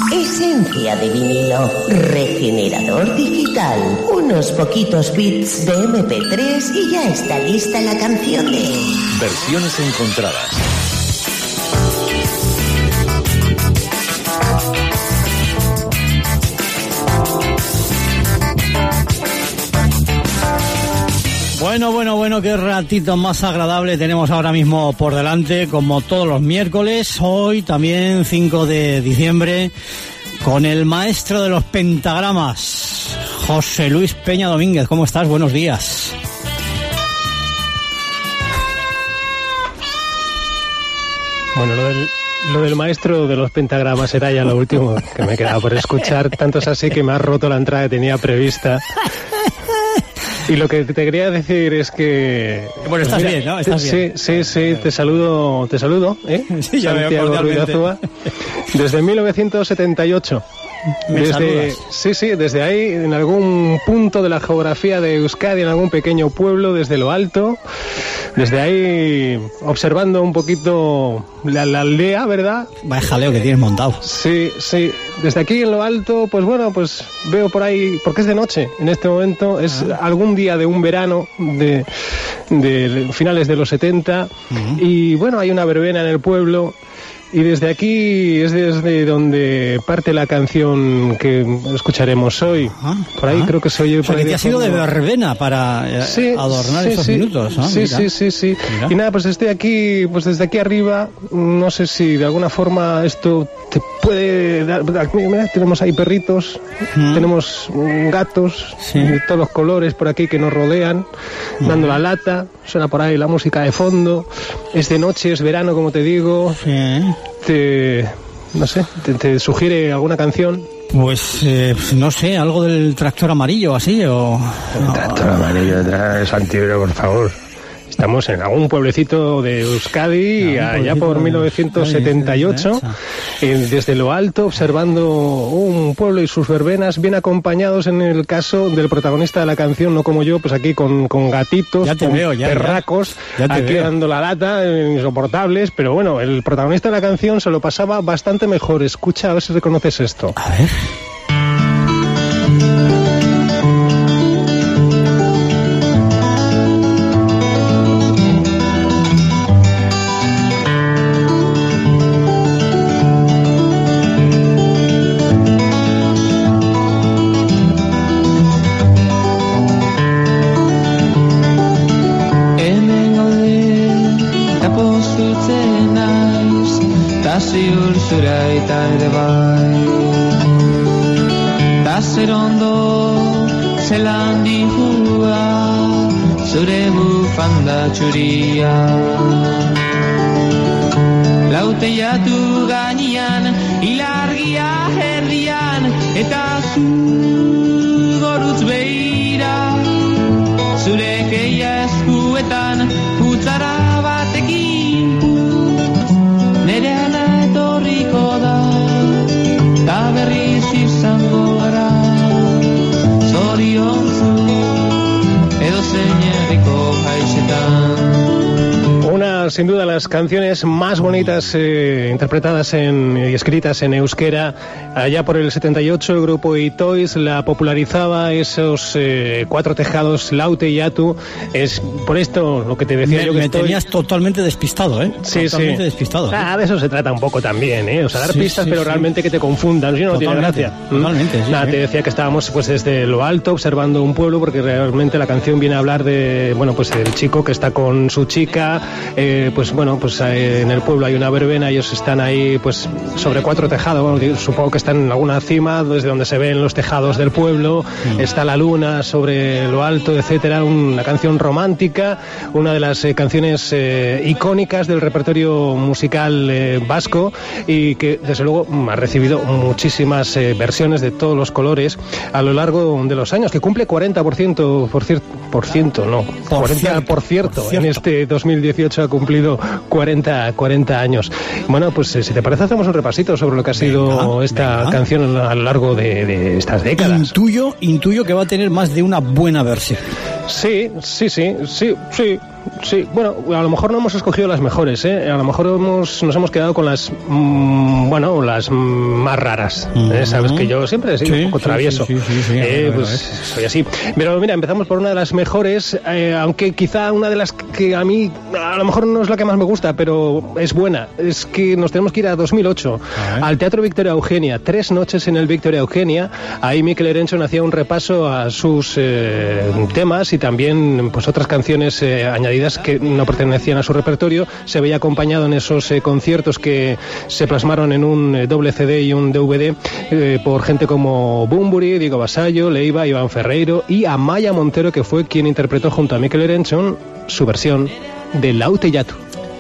Esencia de vinilo, regenerador digital, unos poquitos bits de MP3 y ya está lista la canción de... Versiones encontradas. Bueno, qué ratito más agradable tenemos ahora mismo por delante, como todos los miércoles, hoy también 5 de diciembre, con el maestro de los pentagramas, José Luis Peña Domínguez. ¿Cómo estás? Buenos días. Bueno, lo del maestro de los pentagramas era ya lo último que me quedaba por escuchar, tanto es así que me has roto la entrada que tenía prevista. Y lo que te quería decir es que... Bueno, estás bien, ¿no? ¿Estás bien? Sí, te saludo, Sí, ya veo cordialmente. Desde 1978. Desde ahí, en algún punto de la geografía de Euskadi, en algún pequeño pueblo, desde lo alto, desde ahí observando un poquito la aldea, ¿verdad? Vaya jaleo que tienes montado. Sí, desde aquí en lo alto, pues bueno, pues veo por ahí, porque es de noche en este momento, es algún día de un verano de finales de los 70, y bueno, hay una verbena en el pueblo. Y desde aquí es desde donde parte la canción que escucharemos hoy. Por ahí creo que se oye... O sea, que te ha sido de verbena para adornar estos minutos, ¿no? Sí. Mira. Y nada, pues estoy aquí, pues desde aquí arriba, no sé si de alguna forma esto te puede dar... Mira, tenemos ahí perritos, tenemos gatos, de todos los colores por aquí que nos rodean, dando la lata, suena por ahí la música de fondo, es de noche, es verano, como te digo... ¿Te sugiere alguna canción? Pues no sé, algo del Tractor Amarillo, así, o... El Tractor Amarillo, es antiguo, por favor. Estamos en algún pueblecito de Euskadi, allá por 1978, desde lo alto, observando un pueblo y sus verbenas, bien acompañados en el caso del protagonista de la canción, no como yo, pues aquí con gatitos, perracos, aquí dando la lata, insoportables, pero bueno, el protagonista de la canción se lo pasaba bastante mejor. Escucha, a ver si reconoces esto. A ver... Txuria Lauteiatu gainean ilargia herrian eta zu gorutz beira zure keia eskuetan putzara batekin nereana etorriko da ta berriz izango gara zoriontzu edo zein herriko haizetan. Una, sin duda, las canciones más bonitas interpretadas y escritas en euskera. Allá por el 78 el grupo Itoiz la popularizaba, esos cuatro tejados, Laute y Atu. Es por esto lo que te decía yo que me tenías totalmente despistado, ¿eh? Totalmente despistado. De eso se trata un poco también, ¿eh? O sea, dar pistas, pero realmente que te confundan, si no, no tiene gracia. Totalmente, te decía que estábamos pues desde lo alto observando un pueblo, porque realmente la canción viene a hablar de, bueno, pues del chico que está con su chica, en el pueblo hay una verbena, ellos están ahí pues sobre cuatro tejados, bueno, supongo que están en alguna cima desde donde se ven los tejados del pueblo, está la luna sobre lo alto, etcétera. Una canción romántica, una de las canciones icónicas del repertorio musical vasco, y que desde luego ha recibido muchísimas versiones de todos los colores a lo largo de los años, que cumple 40%, en este 2018 ha cumplido 40 años. Bueno, pues si te parece hacemos un repasito sobre lo que ha sido esta canción a lo largo de estas décadas. Intuyo que va a tener más de una buena versión. Sí. Sí, bueno, a lo mejor no hemos escogido las mejores, a lo mejor nos hemos quedado con las, las más raras. Sabes que yo siempre he sido un poco travieso. Pues soy así. Pero mira, empezamos por una de las mejores, aunque quizá una de las que a mí a lo mejor no es la que más me gusta, pero es buena. Es que nos tenemos que ir a 2008, al Teatro Victoria Eugenia. 3 noches en el Victoria Eugenia. Ahí Mikel Erenchun hacía un repaso a sus temas y también pues otras canciones añadidas que no pertenecían a su repertorio. Se veía acompañado en esos conciertos que se plasmaron en un doble CD y un DVD por gente como Bunbury, Diego Basallo, Leiva, Iván Ferreiro y Amaia Montero, que fue quien interpretó junto a Mikel Erenchun su versión de Laute Jatu.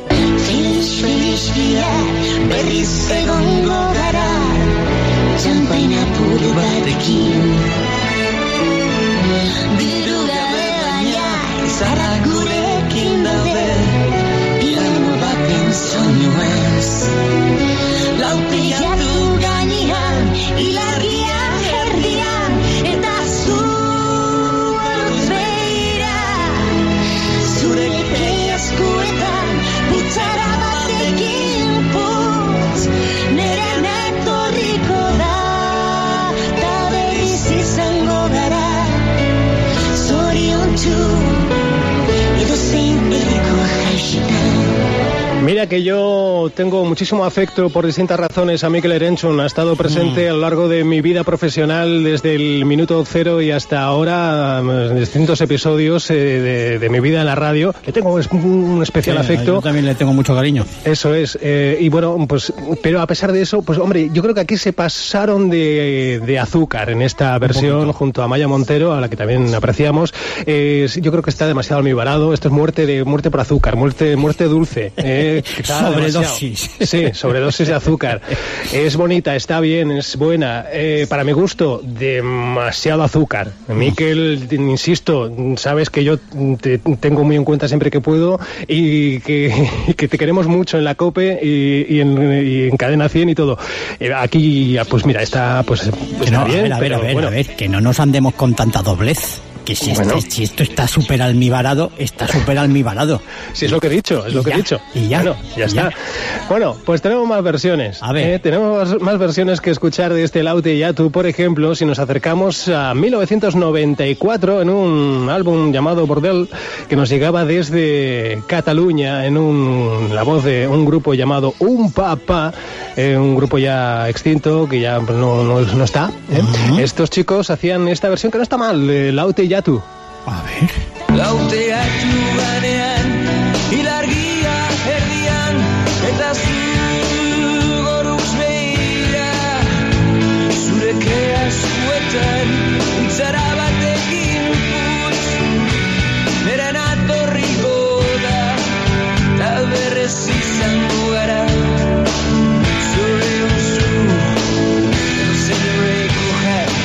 Mira que yo tengo muchísimo afecto por distintas razones a Mikel Erenchun. Ha estado presente a lo largo de mi vida profesional desde el minuto 0 y hasta ahora en distintos episodios de mi vida en la radio. Le tengo un especial afecto. Yo también le tengo mucho cariño. Eso es. Y bueno, pues, pero a pesar de eso, pues hombre, yo creo que aquí se pasaron de azúcar en esta versión junto a Amaia Montero, a la que también apreciamos. Yo creo que está demasiado almibarado. Esto es muerte por azúcar, muerte dulce. Sobredosis. Sí, sobredosis de azúcar. Es bonita, está bien, es buena. Para mi gusto, demasiado azúcar. Mikel, insisto, sabes que yo te tengo muy en cuenta siempre que puedo y que te queremos mucho en la COPE y en Cadena 100 y todo. Aquí, pues mira, está pues está bien. A ver, que no nos andemos con tanta doblez. Que si esto está súper almibarado, está súper almibarado. Sí, es lo que he dicho, he dicho. Y ya. Bueno, ya está. Bueno, pues tenemos más versiones. A ver. Tenemos más versiones que escuchar de este Laute Jatu, por ejemplo, si nos acercamos a 1994 en un álbum llamado Bordel, que nos llegaba desde Cataluña en la voz de un grupo llamado Un Papa, un grupo ya extinto, que ya no está. Estos chicos hacían esta versión que no está mal, Laute Jatu. A ver. Laute Jatu ganean, ilargia herrian, eta zu goruz beira, zureke askuetan, untzara batekin putz, nera natorriko da, ta berrez izango gara, zure unzu, zenereko habitat.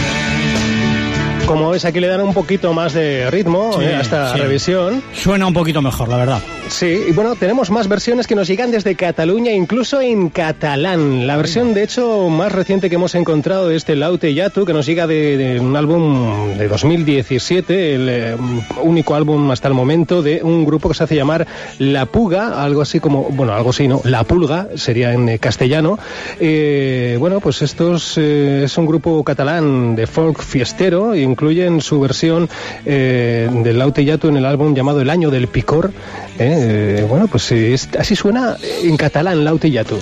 Como ves, aquí le dan un poquito más de ritmo a esta revisión. Suena un poquito mejor, la verdad. Sí, y bueno, tenemos más versiones que nos llegan desde Cataluña, incluso en catalán. La versión, de hecho, más reciente que hemos encontrado de este Laute Jatu, que nos llega de un álbum de 2017, el único álbum hasta el momento de un grupo que se hace llamar La Puga, algo así como, bueno, algo así, ¿no? La Pulga, sería en castellano. Bueno, pues estos es un grupo catalán de folk fiestero, incluyen su versión del Laute Jatu en el álbum llamado El Año del Picor. Bueno, pues así suena en catalán Laute Jatu.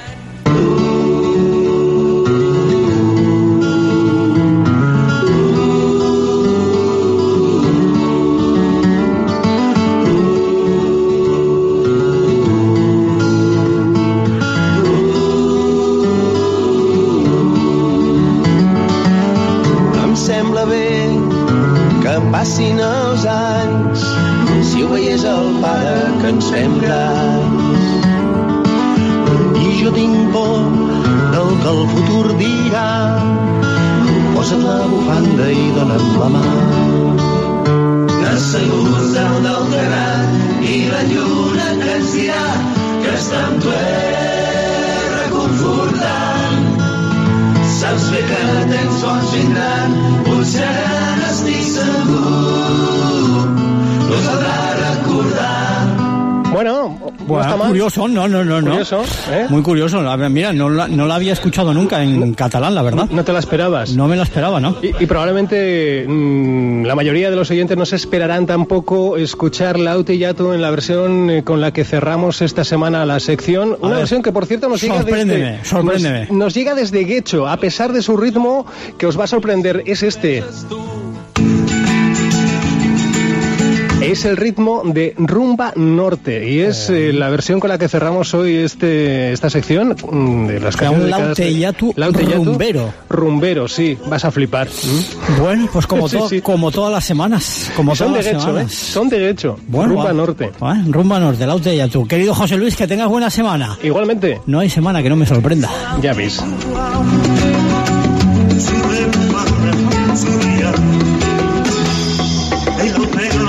Em sembla bé que passin els anys, si ho veiés el pare que ens fem grans. I jo tinc por del que el futur dirà. Posa't la bufanda i dona'm la mà. Asseguts dalt del terrat i la lluna que ens dirà que està amb tu reconfortant. Saps bé que temps bons vindran, potser ara n'estic segur. No caldrà recordar Bueno, no está mal. Curioso, no. Curioso, ¿eh? Muy curioso. A ver, mira, no la había escuchado nunca en catalán, la verdad. ¿No te la esperabas? No me la esperaba, ¿no? Y probablemente la mayoría de los oyentes no se esperarán tampoco escuchar Laute Yatu en la versión con la que cerramos esta semana la sección. Una versión que, por cierto, nos llega sorpréndeme. Nos llega desde Guecho, a pesar de su ritmo, que os va a sorprender, es este. Es el ritmo de Rumba Norte y es la versión con la que cerramos hoy esta sección de las canciones Laute Yatu rumbero. Rumbero, sí, vas a flipar. Bueno, pues como sí. como todas las semanas, son de Guecho. Bueno, Rumba Norte. Rumba Norte, Laute Yatu. Querido José Luis, que tengas buena semana. Igualmente. No hay semana que no me sorprenda. Ya ves. El